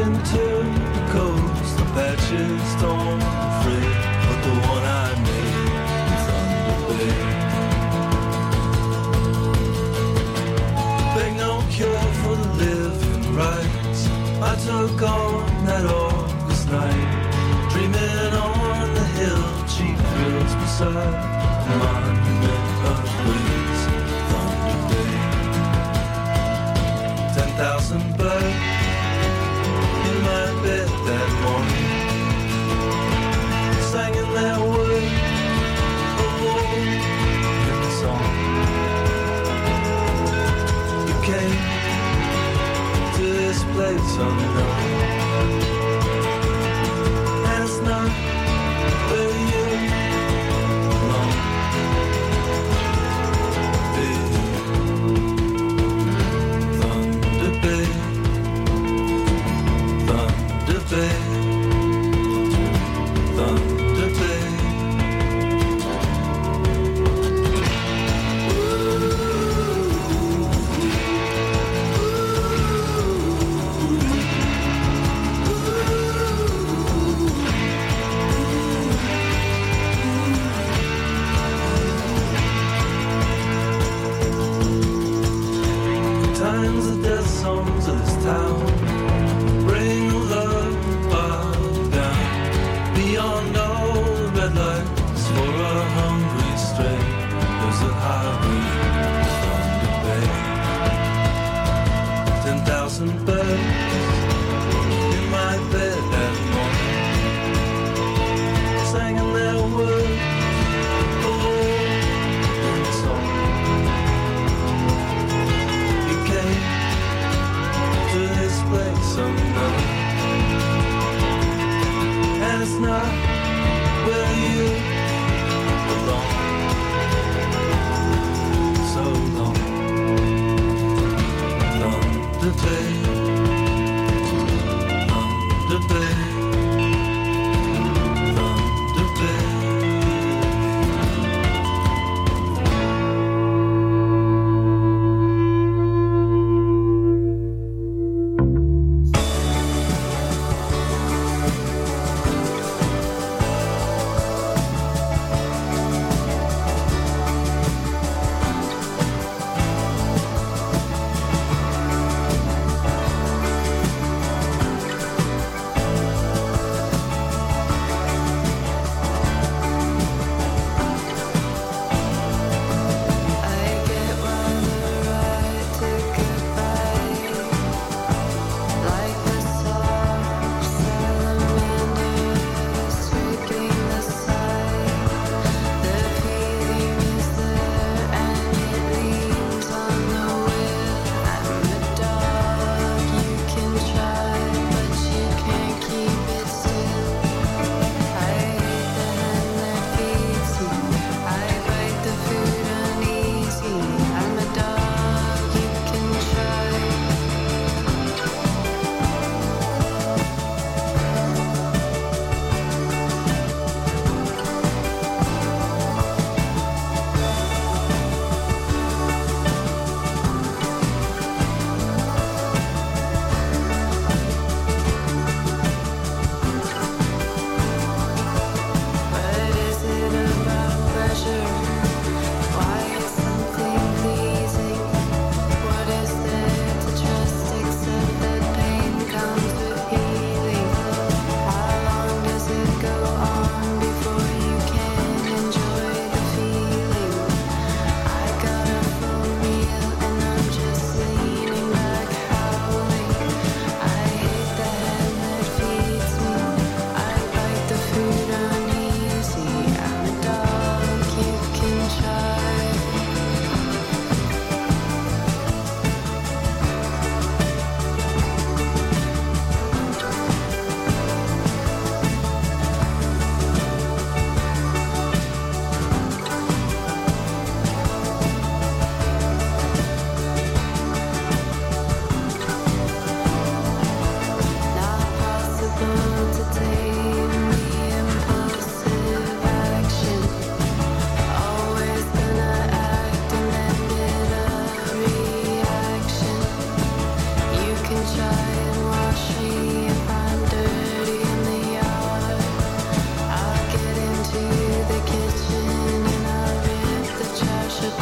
reaching to the coast. The patches torn free, but the one I made in Thunder Bay. Beg no cure for the living rights. I took on that August night, dreaming on the hill, cheap thrills beside the monument of grace, Thunder Bay. 10,000 birds in my bed that morning, singing their word of war in the song. You came to this place unknown, and it's not where you belong.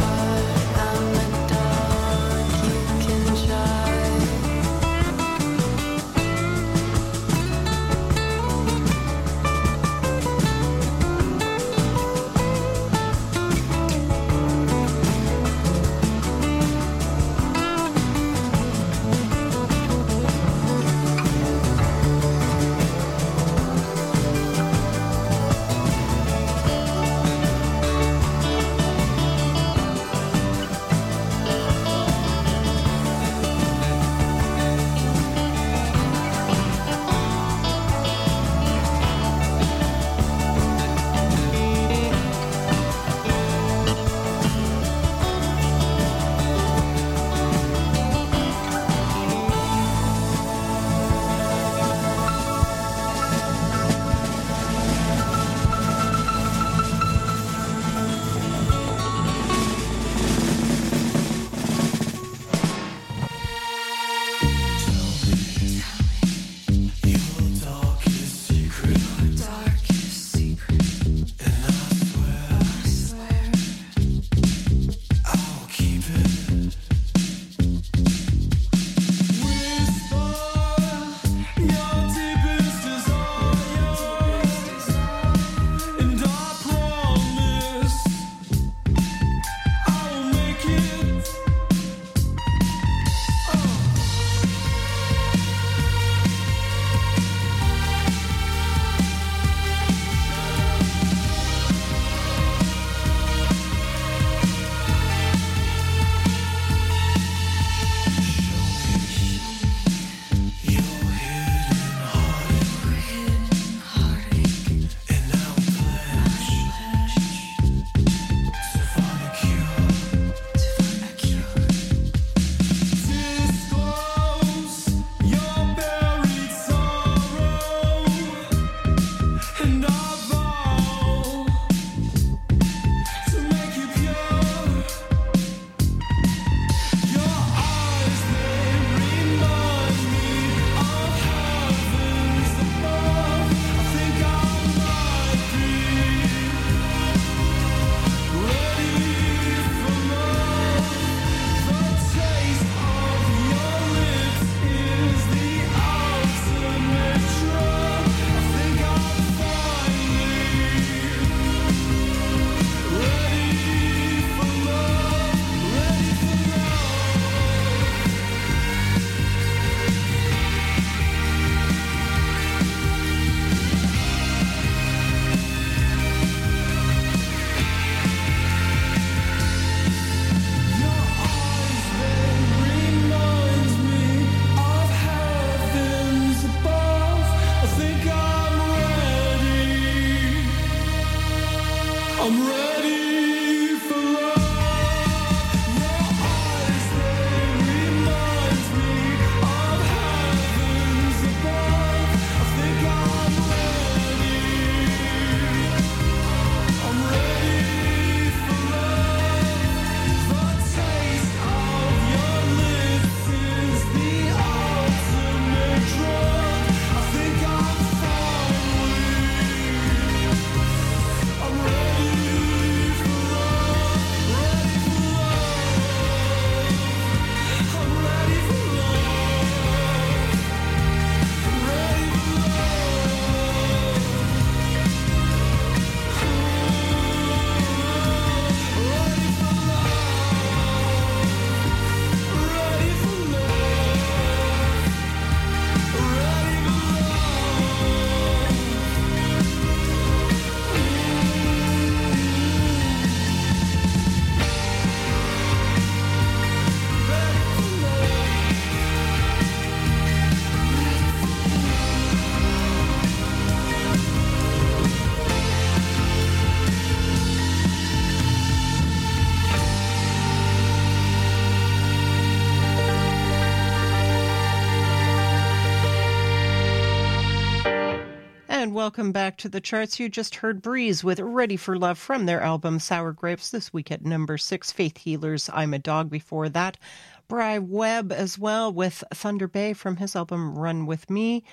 And welcome back to the charts. You just heard Breeze with Ready for Love from their album Sour Grapes, this week at number 6. Faith Healers, I'm a Dog before that. Bry Webb as well with Thunder Bay from his album Run With Me.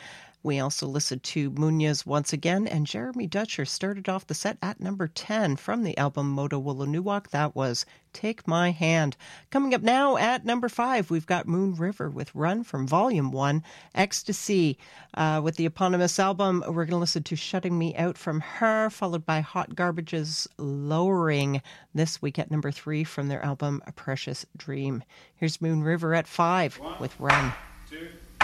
We also listened to Munoz once again, and Jeremy Dutcher started off the set at number 10 from the album Moto Wolanuwak. That was Take My Hand. Coming up now at number 5, we've got Moon River with Run from Volume 1, Ecstasy. With the eponymous album, we're going to listen to Shutting Me Out from her, followed by Hot Garbage's Lowering this week at number 3 from their album A Precious Dream. Here's Moon River at 5 with Run. 2,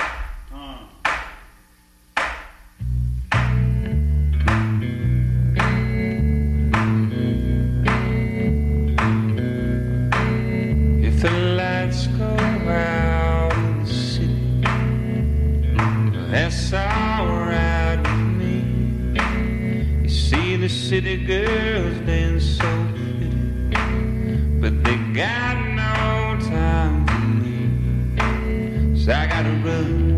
If the lights go out in the city, that's alright with me. You see the city girls dance so pretty, but they got no time for me. So I gotta run,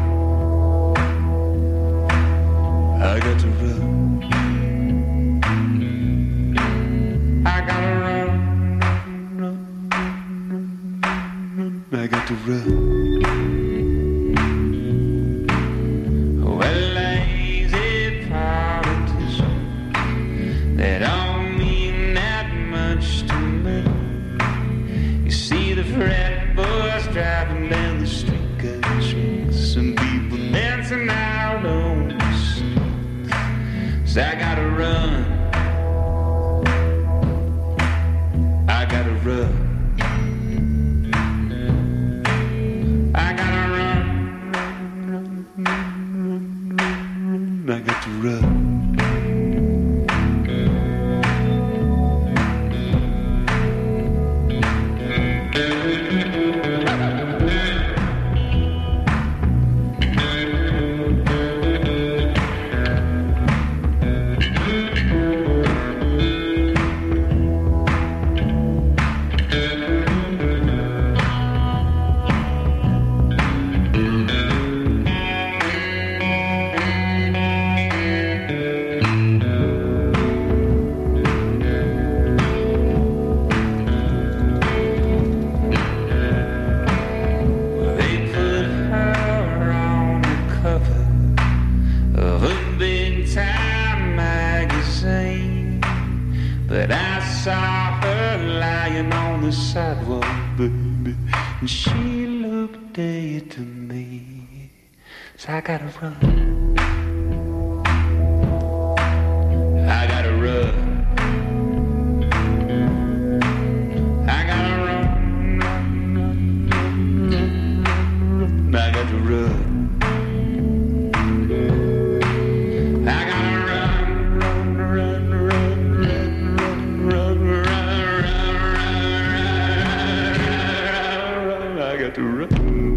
I got to run, I gotta run, I got to run. Well, lazy politicians, they don't mean that much to me. You see the frat boys driving down the street, got some people dancing out on the street. So I gotta run, I gotta run, I gotta run, I got to run. But I saw her lying on the sidewalk, baby, and she looked dead to me. So I gotta run, I gotta run, I gotta run, I got to run. To run.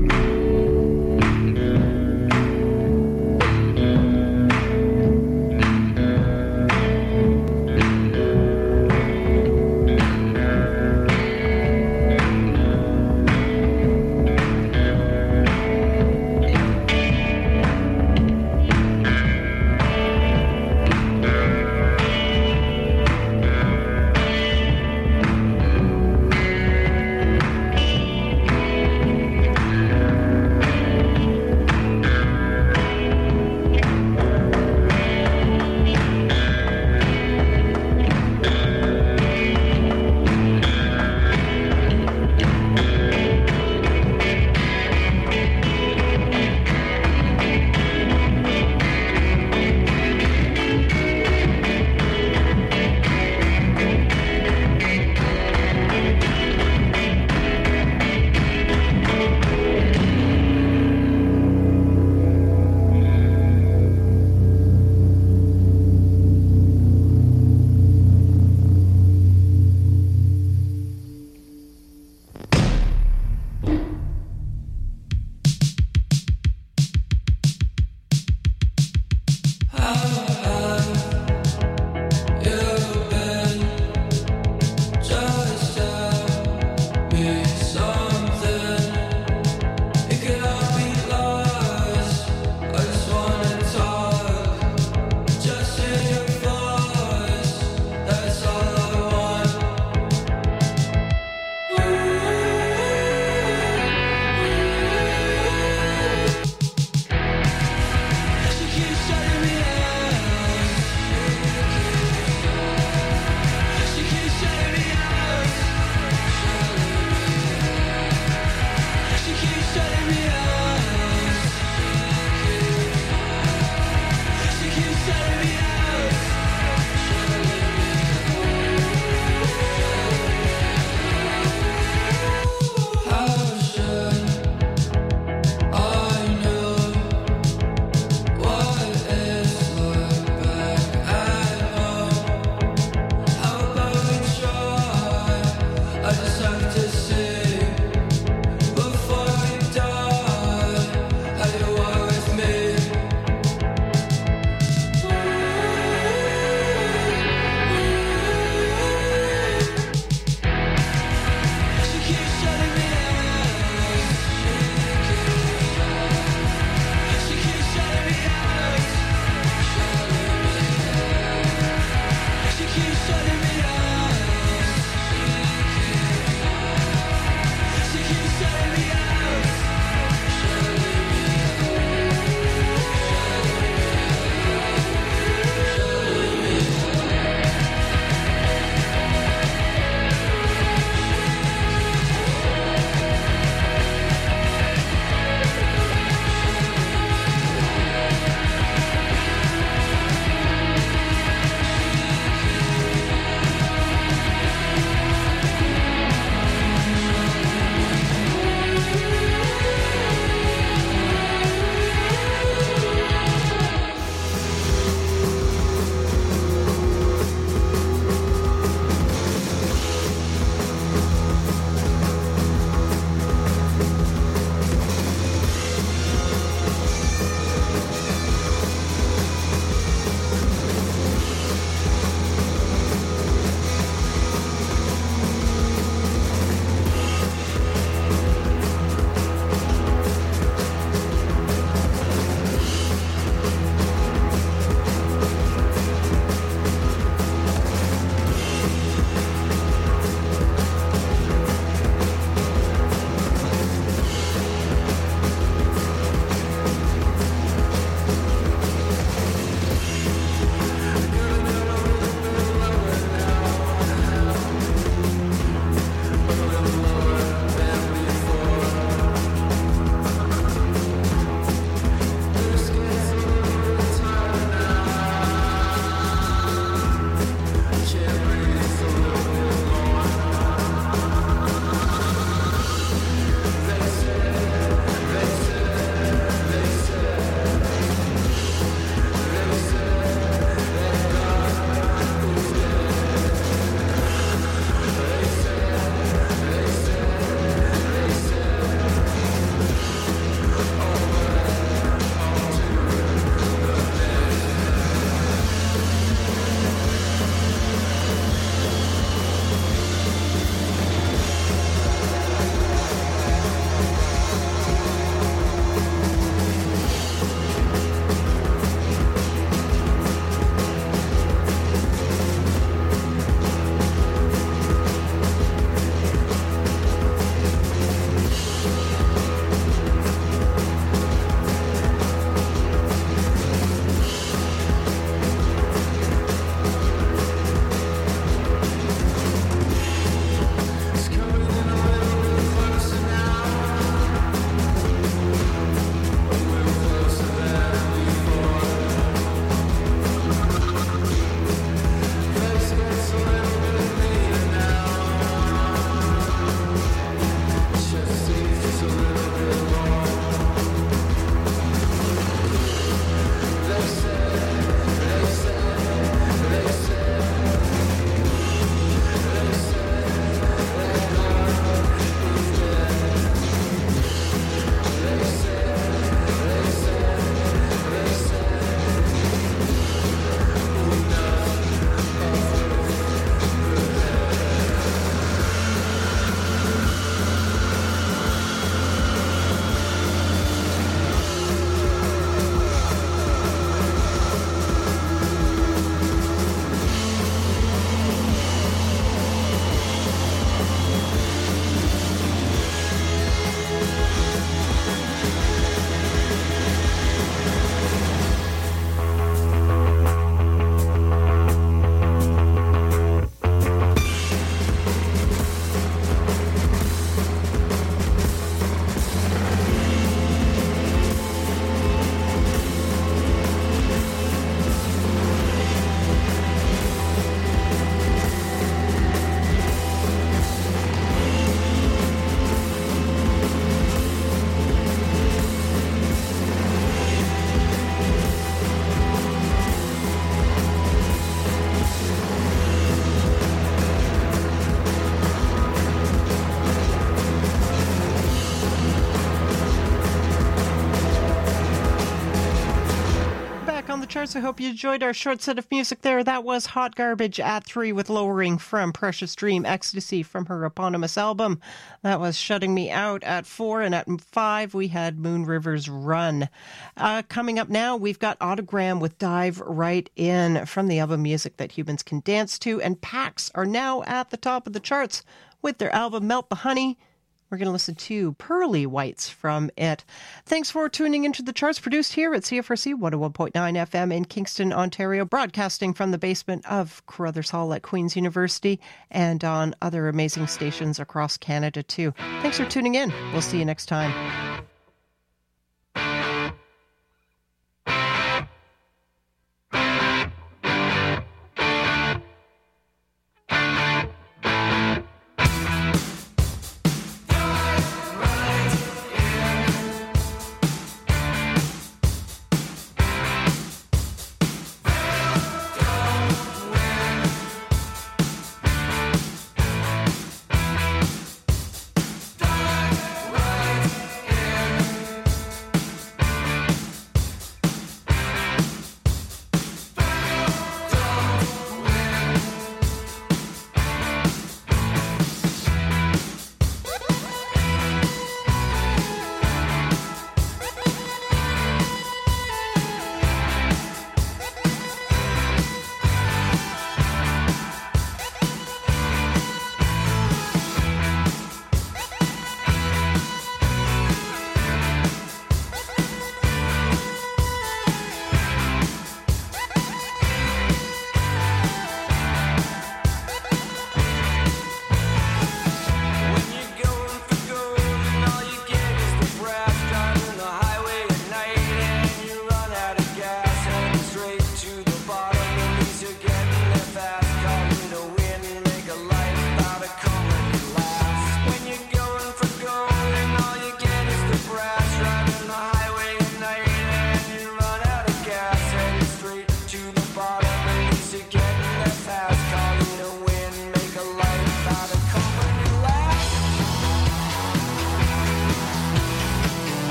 charts. I hope you enjoyed our short set of music there. That was Hot Garbage at 3 with Lowering from Precious Dream Ecstasy from her eponymous album. That was Shutting Me Out at 4, and at 5 we had Moon River's Run. Coming up now, we've got Autogram with Dive Right In from the album Music That Humans Can Dance To, and Pax are now at the top of the charts with their album Melt the Honey. We're going to listen to Pearly Whites from it. Thanks for tuning into the charts, produced here at CFRC 101.9 FM in Kingston, Ontario, broadcasting from the basement of Carruthers Hall at Queen's University and on other amazing stations across Canada, too. Thanks for tuning in. We'll see you next time.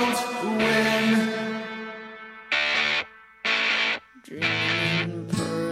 Dreaming pearly